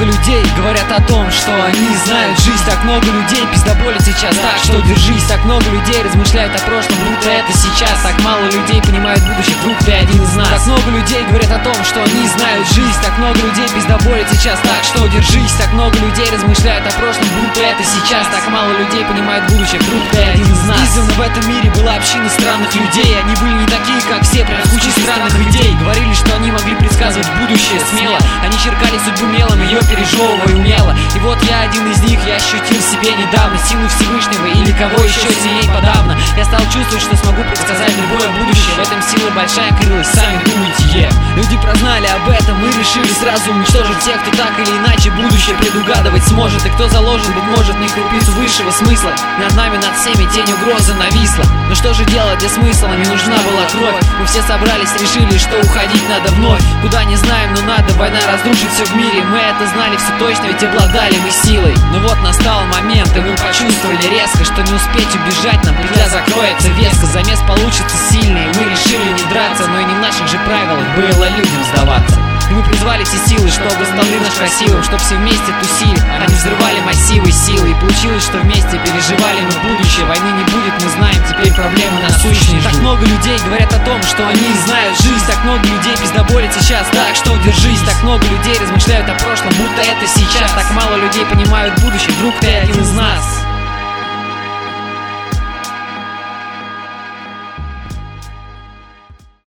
много людей говорят о том, что они знают жизнь. Так много людей пиздоболит сейчас, так что держись. Так много людей размышляют о прошлом, будто это сейчас. Так мало людей понимают будущее, вдруг ты один из нас. Так много людей говорят о том, что они знают жизнь. Так много людей пиздоболит сейчас, так что держись. Так много людей размышляют о прошлом, будто это сейчас. Так мало людей понимают будущее, вдруг ты один из нас. Издавна в этом мире была община странных людей. Они были не такие, как все, прям куча странных людей. Говорили, что они могли предсказывать будущее смело. Они черкали судьбу мелом, ее пережевывая умело. И вот я один из них, я ощутил в себе недавно силу Всевышнего или кого еще сильней подавно. Я стал чувствовать, что смогу предсказать любое будущее. В этом сила большая крылась, сами думайте, Люди прознали об этом и решили сразу уничтожить тех, кто так или иначе будущее предугадывать сможет. И кто заложит, быть может, не крупицу высшего смысла. Над нами, над всеми тень угрозы нависла. Но что же делать, для смысла нам не нужна была кровь. Мы все собрались, решили, что уходить надо вновь. Куда не знаем, но надо, война разрушит все в мире. Мы это знали все точно, ведь обладали мы силой. Но вот настал момент, и мы почувствовали резко, что не успеть убежать нам, петля закроется веско. Замес получится сильный, мы решили не драться. Но и не в наших же правилах было людям сдаваться. И мы призвали все силы, чтобы столы наш красивым, чтоб все вместе тусили, а не взрывали массивы силы. И получилось, что вместе переживали мы будущее. Войны не будет, мы знаем, теперь проблемы насущные. Так много людей говорят о том, что они знают жизнь. Так много людей пиздоболит сейчас, так что держись. Так много людей размышляют о прошлом, будто это сейчас. Так мало людей понимают будущее, вдруг ты один из нас.